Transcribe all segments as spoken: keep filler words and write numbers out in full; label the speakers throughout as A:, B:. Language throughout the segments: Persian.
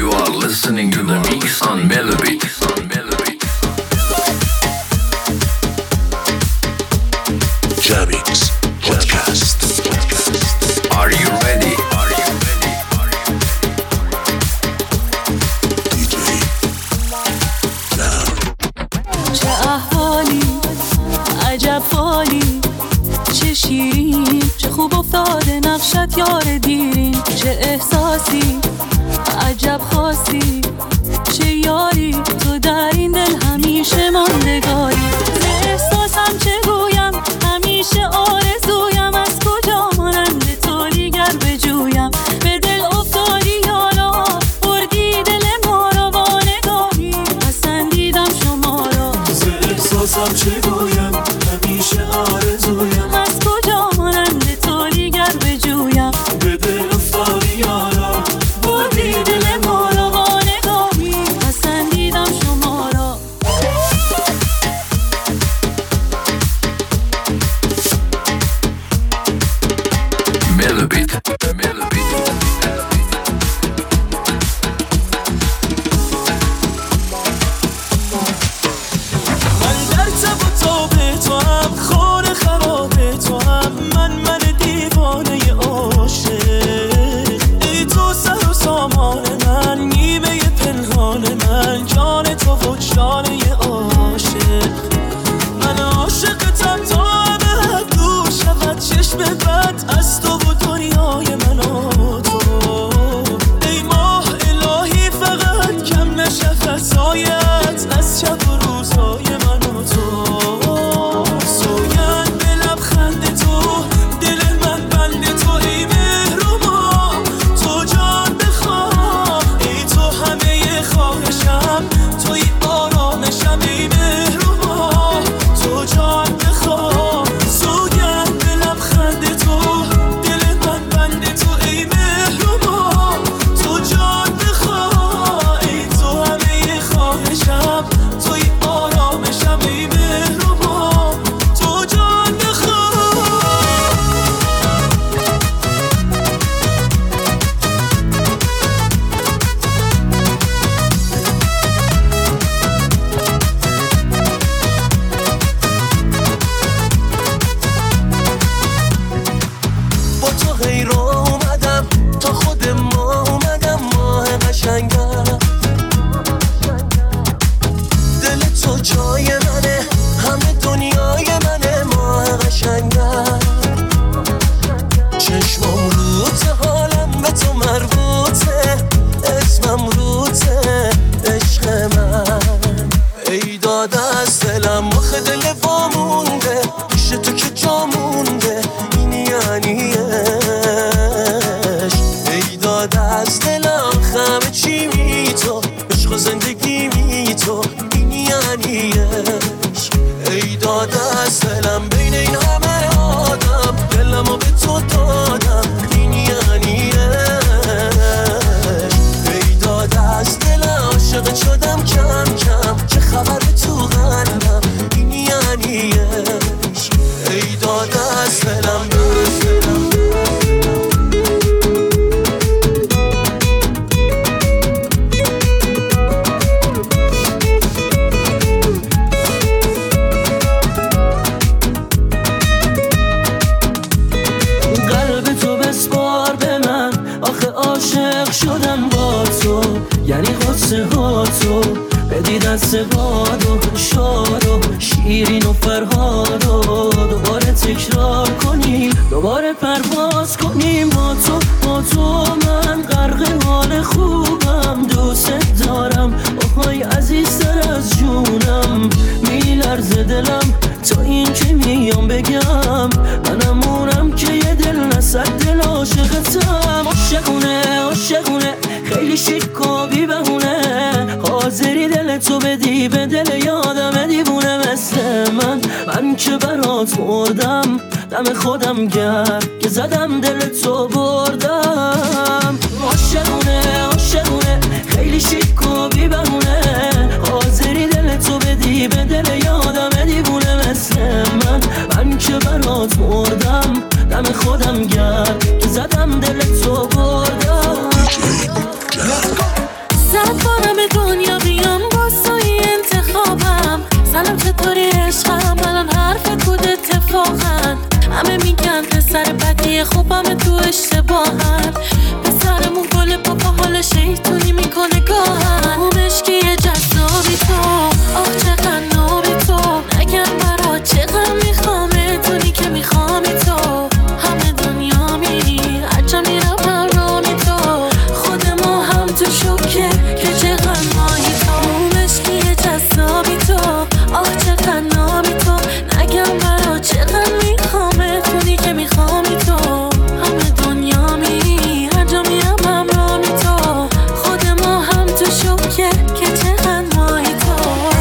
A: You are listening to the mix on Melobit.
B: Jamix Podcast.
A: Are you ready? Are you ready? Are you ready?
B: دی جی
C: چه احوالی عجب فالی، چه شیرین چه خوب افتاده نقشت یار دیرین، چه احساسی عجب خاصی، چه یاری تو در این دل همیشه ماندگاری. احساسم چه گویم همیشه آرزویم، از کجا مانند تو دیگر بجویم. به دل افتادی یارا بردی دل ما را با نگاهی، پسندیدم شما را.
D: احساسم چه گویم همیشه آرزویم،
C: از کجا مانند تو دیگر بجویم.
D: به دل افتادی یارا
C: بردی دل ما را با نگاهی، پسندیدم شما را.
A: Melobit. Melobit.
D: من در تب و تاب تو هم خور خراب تو هم، من من دیوانه عاشق. ای تو سر و سامان من، نیمه پنهان من، جان تو و جان عاشق. من عاشقتم تا ابد دور شود چشم بد از تو و دنیای من و تو. ای ماه الهی فقط کم نشه فضایت از شب و روزهای من و تو. سوگند به لبخند تو دل من بند تو، ای مهربا تو جان بخواه. ای تو همه خواهشم توی آرامشم، ای مهربا تو جان بخواه. سوگند به لبخند تو دل من بند تو، ای مهربا تو جان بخواه. ای تو همه خواهشم توی آرامشم، ای مهربا تو جان بخواه. با تو حیران اومدم تا خود ما اومدم، ماه قشنگم. دل تو جای منه، همه دنیای منه، ماه قشنگم. چشمم روته حالم به تو مربوطه، اسمم روته عشق من. ای داده از دلم مخ دل وامونده، پیش تو که جا مونده این یعنی عشق. ای داده از دلم همه چی می تو، عشق و زندگی می تو این یعنی عشق. ای داده از دلم بین این همه آدم، دلمو به تو دادم این یعنی عشق. ای داده از دلم عاشق شدم کم کم، چه خبر تو قلبم این یعنی عشق. ای داده از دلم قلب تو بسپار به من، آخه عاشق شدم با تو، یعنی قصه ها تو بدی دست باد و شاد و شیرین و فرهاد و دوباره تکرار کنیم، دوباره پرواز کنیم با تو. با تو من غرق حال خوبم، دوست دارم آهای عزیزتر از جونم. میلرزه دلم تا این که میام بگم، منم اونم که یه دل نصد دل عاشقتم. عاشقونه عاشقونه خیلی شیک و بی بهونه، حاضری دل تو بدی به دل یادم دیوونه مثل من. من که برات مردم دم خودم گرد که زدم دل تو بردم. عاشقونه عاشقونه خیلی شیک و بی بهونه، حاضری دل تو بدی به دل یادم دیوونه مثل من. من که برات مردم دم خودم گرد که زدم دل تو بردم.
C: همه تو اشتباهن به سرمون گل پاپا حال شیطونی میکنه گاهن اون عشقی جذابی تو آه چقدر نابی تو نگم برا چقدر میخوامه تونی که میخوامی تو همه دنیا میری عجب میرم پرامی تو خود ما هم تو شوکه که چقدر ماهی تو اون عشقی جذابی تو آه چقدر نابی تو نگم برا چقدر میخوامه تونی که میخوامی تو همه دنیا میری عجب میرم پرامی تو خود ما هم تو شوکه که چقدر ماهی تو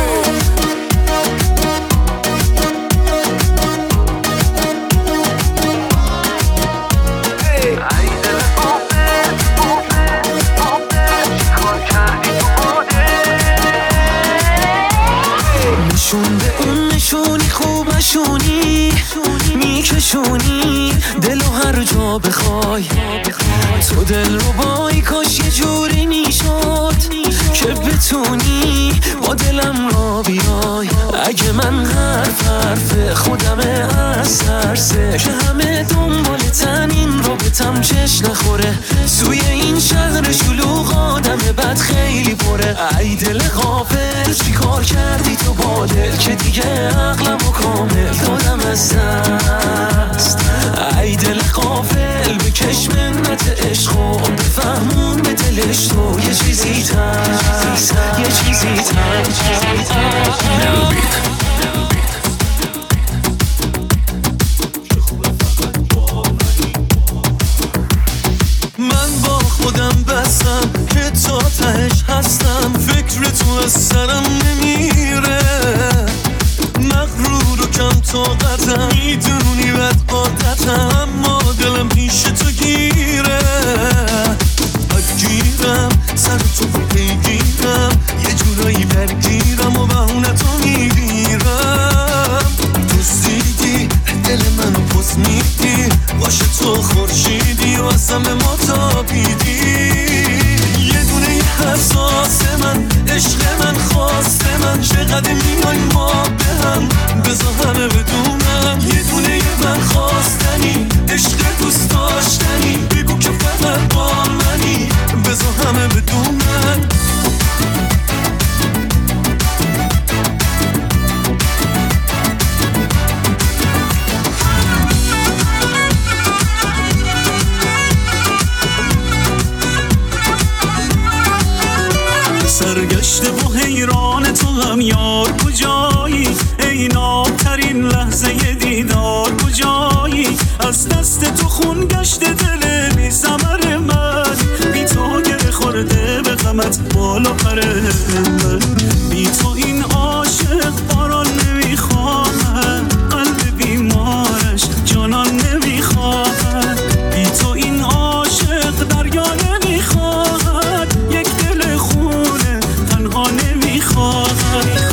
D: نشون به اون نشونی خوب نشونی میکشونی دلو هر جا بخوای تو دل رو بای کاش یه جوری میشد که بتونی با دلم را بیای اگه من حرف حرف خودمه از ترسه که همه دنبالتن این رابطم چش نخوره توی این شهر شلوغ آدم بد خیلی پره ای دل غافل چی کار کردی تو با دل که دیگه عقلمو کامل دادم از دست ای دل غافل بکش منت عشق و بفهمون به دلش تو یه چیزی تست یه چیزی تست من با خودم بستم که تا تهش هستم فکر تو از سرم نمیره مغرور و کم طاقتم میدونی بد عادتم اما دلم پیش تو گیره بگیرم سر تو بگیرم یه جورایی برگیرم و بهونتو میگیرم دوستیدی دل منو پس میدی باشه تو خورشیدی و اصلا به ما تابیدی یه دونه حساس من عشق من خواست من چقدر میای ما به هم بذار همه بدونم یه دونه من خواستنی عشق دوست داشتنی بگو که فقط با منی بذار همه بدونم سرگشته و حیران تو هم یار کجایی ای نابترین لحظه دیدار کجایی از دست تو خون گشته دل بی ثمر من بی تو گره خورده به غمت بالا پره من بی تو این عاشق باران نمیخواهد قلب بیمارش جانان نمیخواهد بی تو این عاشق دریا نمیخواهد یک دل خونه تنها نمیخواهد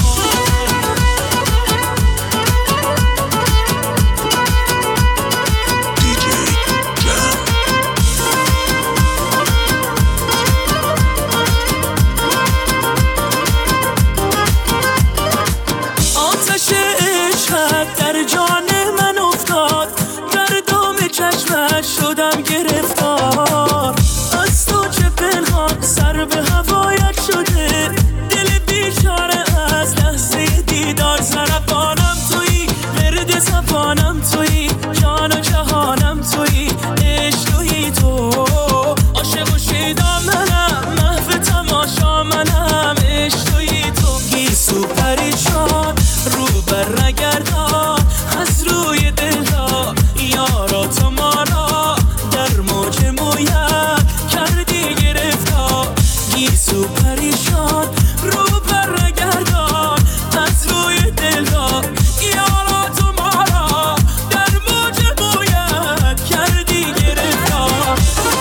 D: شدم گرفتار از تو چه پنهان سر به هوایت شده دل بیچاره از لحظه دیدار سرطانم تویی ورد زبانم تویی جان و جهانم تویی عشق تویی تو عاشق و شیدا منم محو تماشا منم عشق تویی تو گیسو پریشان رو بر نگردان از روی دلها یارا تو مانا در موج مویت کردی گرفتار گیسو پریشان رو بر نگردان از روی دلها یارا تو مانا در موج مویت کردی گرفتار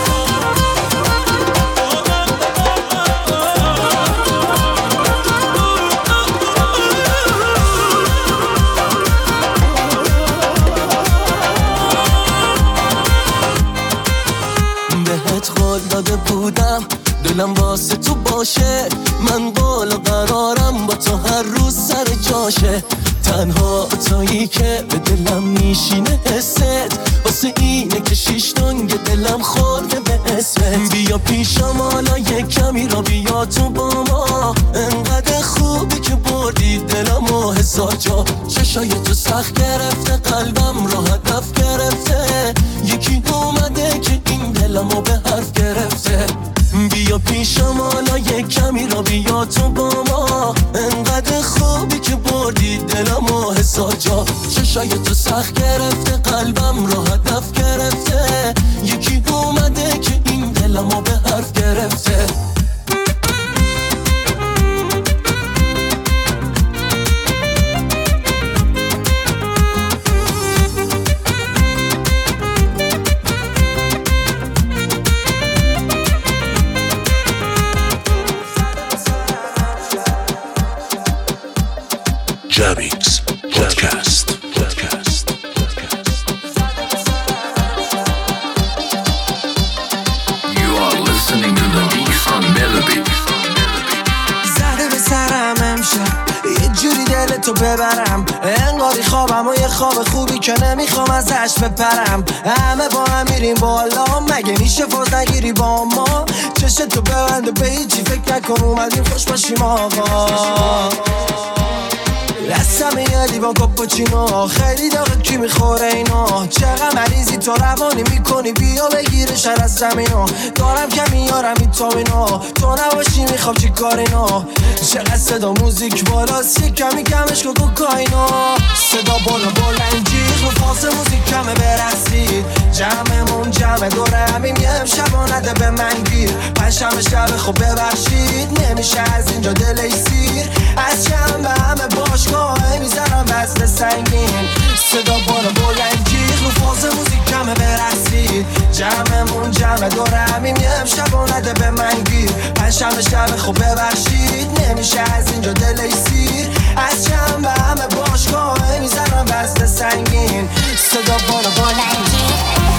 D: بهت قول داده بودم دلم واسه تو باشه من بالا قرارم با تو هر روز سر جاشه تنها تویی که به دلم میشینه حست، واسه اینه که شیش تنگ دلم خورده به اسمت. بیا پیشم حالا یک کمی را بیا تو با ما، انقدر خوبی که بردی دلم و هزار جا. چشای تو سخت گرفته قلبم رو هدف گرفته، یکی اومده که این دلم رو به حرف گرفته. بیا پیشم حالا یک کمی را بیا تو با ما، انقدر خوبی که بردی دلم و هزار جا. چشای تو سخت گرفته قلبم رو هدف گرفته، یکی اومده که این دلم رو به حرف گرفته.
B: Jamix Podcast. Podcast.
A: You are listening to the mix on Melobit.
E: زده به سرم امشب یه جوری دلتو ببرم، انگاری خوابم و یه خواب خوبی که نمیخوام ازش بپرم. همه با هم میریم بالا، مگه میشه فاز نگیری با ما؟ چشتو ببنده به هیچی فکر نکن، اومدیم خوش باشیم آقا. دستم یه لیوان کاپوچینو، خیلی داغه کی میخوره اینو؟ چقدر مریضی تو روانی میکنی، بیا بگیره شر از زمینو. دارم که میارم این تامینو، تو نباشی میخوام چی کارینو؟ چقدر صدا موزیک بالاست، یه کمی کمش کن کوکاینو. صدا بالا بلند جیغ رو فاز موزیک کمه برسید، جمعمون جمع دوره همیم یه امشب نده به من گیر. پنجشنبه شب خب ببخشید، نمیشه از اینجا دلی سیر، از جمع به همه باشگاه میزنم بسته سنگین. صدا بالا بلند جیغ رو فاز موزیک کمه برسید، جمعمون جمع دوره همیم یه امشب نده به من گیر. پنجشنبه شب خب ببخشید، نمیشه از اینجا دلی سیر، از جمع به همه باشگاه میزنم بسته سنگین. صدا بالا بلند جیغ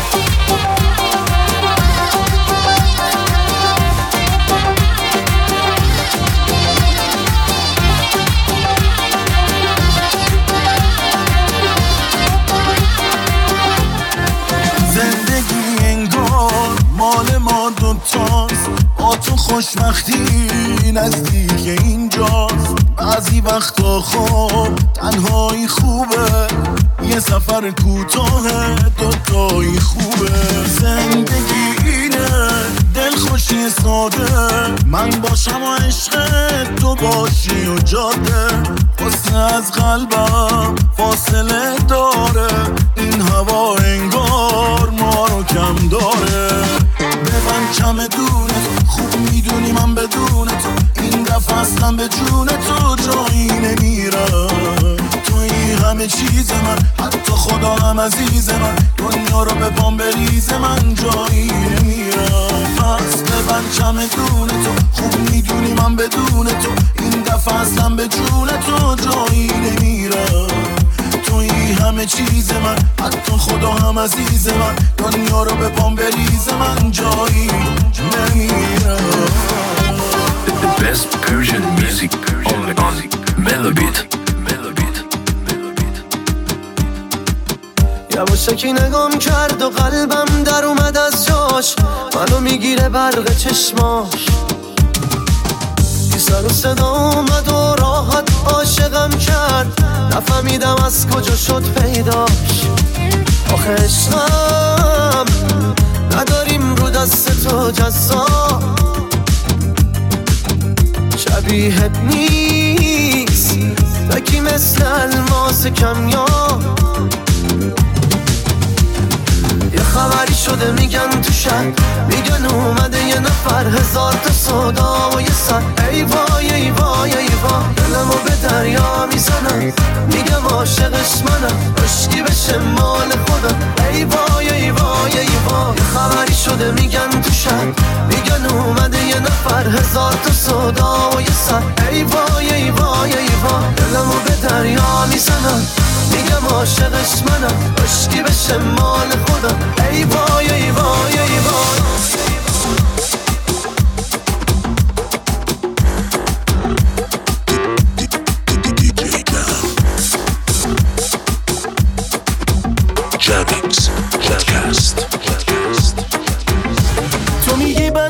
E: مال ما دوتاست، با تو خوشبختی نزدیک اینجاست. بعضی وقتا خب تنهایی خوبه، یه سفر کوتاه دوتایی خوبه. زندگی اینه دلخوشی ساده، من باشم و عشق تو باشی و جاده. حسن از قلبم فاصله داره، این هوا انگار ما رو کم داره. ببن کم دونت، خوب میدونی من بدون تو این دفعه اصلا به جون تو جایی نمیرم. توی همه چیز من، حتی خدا هم عزیز من، دنیا رو به پام بریز من جایی نمیرم. پس ببن کم دون تو، خوب میدونی من بدون تو این دفعه اصلا به جون تو جایی نمیرم. توی همه چیز من، حتی خدا هم عزیز من، دنیا رو به پام بریز من جایی نمیرم.
A: The best Persian music only on Melobit. Melobit.
E: یواشکی نگام کرد و قلبم در اومد از جاش، منو میگیره برق چشماش. بی سر و صدا اومد و راحت عاشقم کرد، نفهمیدم از کجا شد پیداش. آخه عشقم نداریم رو دست تو جزا، شبیهت نیست بکی مثل الماس کمیاب. یه خبری شده میگن تو شهر، میگن اومده یه نفر، هزار تا صدا و یه سر. ای وای ای وای ای وای، دلمو به دریا میزنم، میگم عاشقش منم، عشقی بشه مال خودم. ای وای ای وای ای وای، یه خبری شده میگن تو شهر، میگن اومده یه نفر، هزار تا صدا و یه سر. ای وای ای وای ای وای، دلمو به دریا میزنم، میگم عاشقش منم، عشقی بشه مال خودم. ای وای ای وای ای وای.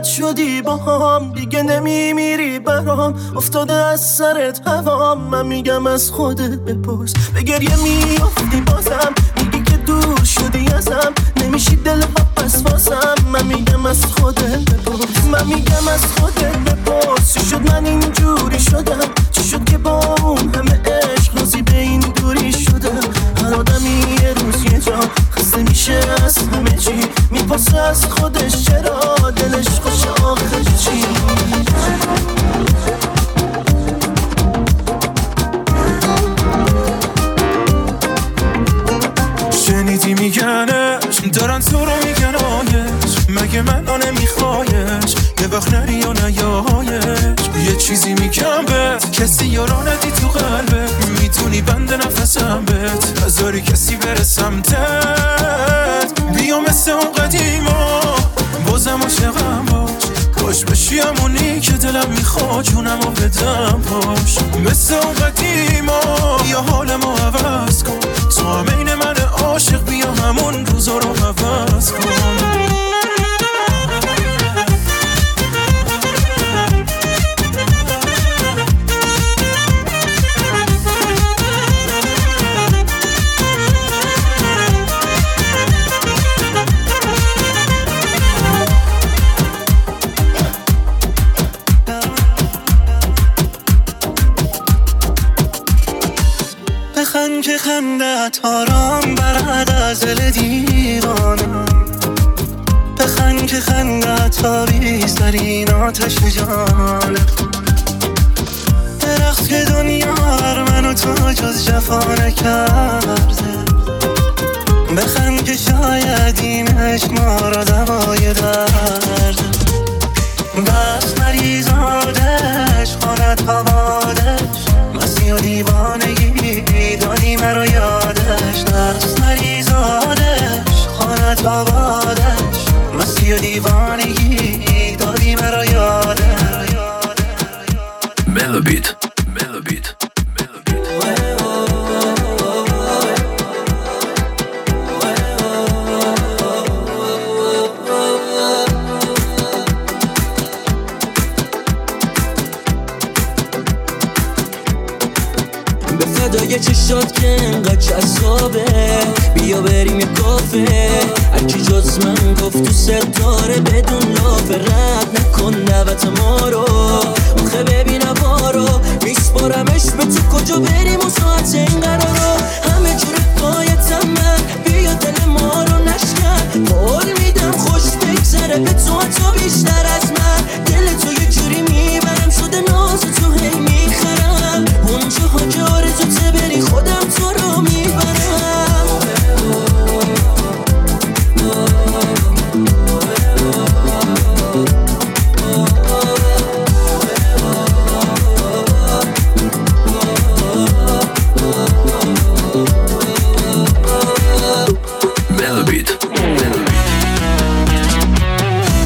F: شدی با هم، دیگه نمیمیری برام، افتاده از سرت هوام. من میگم از خودت بپرس، به گریه میافتی بازم، میگی که دور شدی ازم، نمیشی دل ها پس واسم. من میگم از خودت بپرس، من میگم از خودت بپرس، چی شد من اینجوری شدم، چی شد که با اون همه عشق روزی به این دوری شدم. هر آدمی یه روز یه جا خسته میشه از همه چی، میپرسه از خودش چرا دلش خوشه آخر چی.
G: شنیدی میگنش دارن تو رو میگن آیش، مگه من آنه میخوایش یه وقت نری یا نیایش. یه چیزی میگم بهت، کسی یارانتی تو قلبت، میتونی بند نفسم بهت، نذاری کسی بره سمتت. بیا مثل اون قدیما بازم عاشقم باش، کاش بشی همونی که دلم میخواد جونم رو بدم باش. مثل اون قدیما بیا حال ما عوض کن، تو هم این من عاشق، بیا همون روزا رو عوض کن.
H: بخند که خندت آرام برد از دل دیوانم، بخند که خندت تابیز در این آتش جانم. درخت که دنیا هر من و تو جز جفا نکرده، بخند که شاید این عشق ما را دوای درده. بس مریض آدش خانت هوادش، مستی و دیوانگی دادی مرا یادش. بس مریض آدش خانت هوادش، مستی و دیوانگی دادی مرا یادش.
A: Melobit, Melobit, Melobit.
D: به فدای چشات که انقدر جذابه، بیا بریم یه کافه، هرکی جز من گفت تو ستاره بدون لافه، رد نکن دعوت ما رو، آخه ببین هوا رو، میسپارمش به تو کجا بریم و ساعت این قرارو. همه جور پایتم من، بیا دل ما رو نشکن، قول میدم خوش بگذره به تو حتی بیشتر از من. دل تو یه جوری میبرم شده ناز تو هی میخرم، اونجاها که آرزوته بری خودم تو رو میبرم.
A: Melobit, Melobit.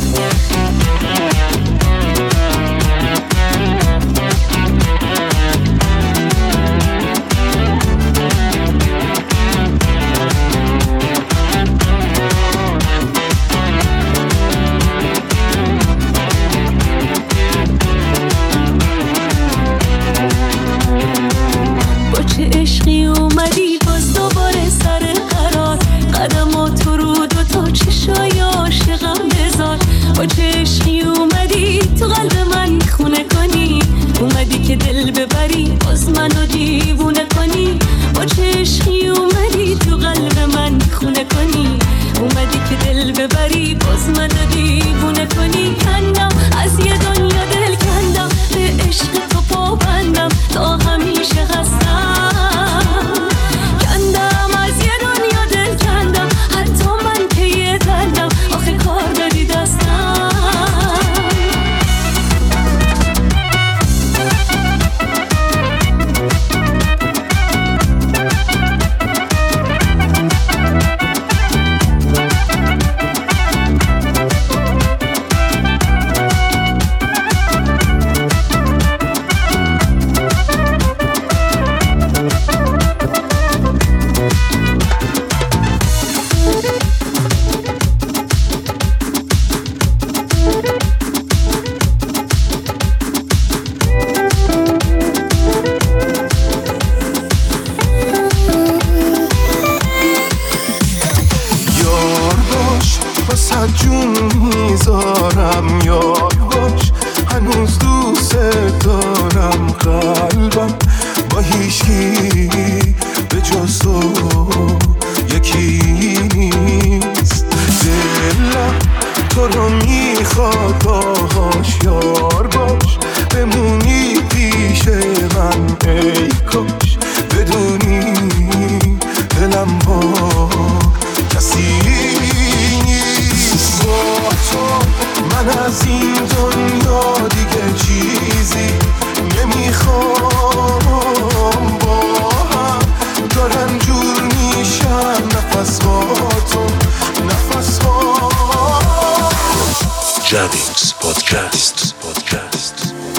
I: نمیذارم یاد باش، هنوز دوست دارم. قلبم با هیچکی به جز تو یکی نیست. دلم تو رو میخواد باهاش یار باش، بمونی پیش من ای کاش. بدونی دلم با کسی نیست. با تو من از این دنیا دیگه چیزی نمیخوام. با هم دارن جور میشن نفس با تو نفس با.
B: Jamix Podcast. Podcast.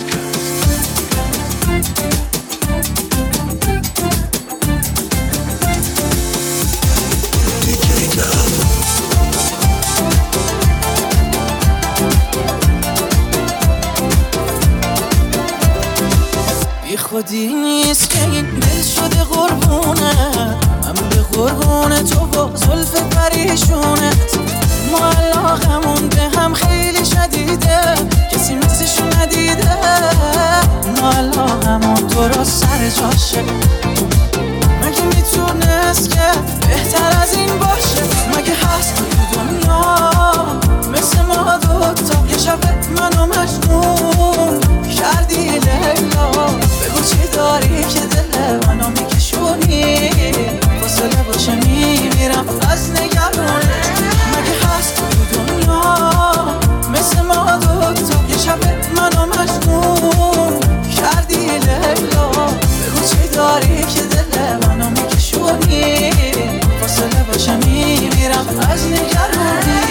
D: بی خودی نیست که این دل شده قربونه، من به قربون تو با زلف پریشونت. ما علاقمون به هم خیلی شدیده، کسی مثلشو ندیده. ما علاقمون تو را سر جاشه، مگه میتونست که بهتر از این باشه؟ مگه هست تو دنیا مثل ما دوتا؟ یه شب منو مجنون کردی لیلا، بگو چی داری که دل منو میکشونی؟ فاصله باشه میمیرم از نگرانه. مگه هست تو دنیا مثل ما دوتا؟ یه شب منو مجنون کردی لیلا، بگو چی داری که دل منو میکشونی؟ فاصله باشه میمیرم از نگرانی.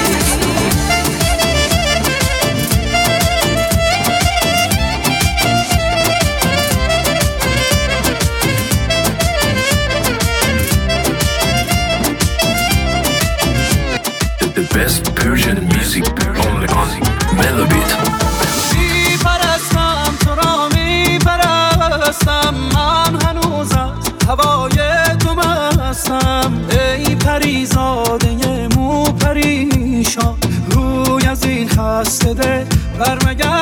A: The best Persian music only on Melobit.
J: می پرستم تو را می پرستم، من هنوز از هوای تو مستم. ای پریزاده مو پریشان، روی از این خسته ده برمگرد.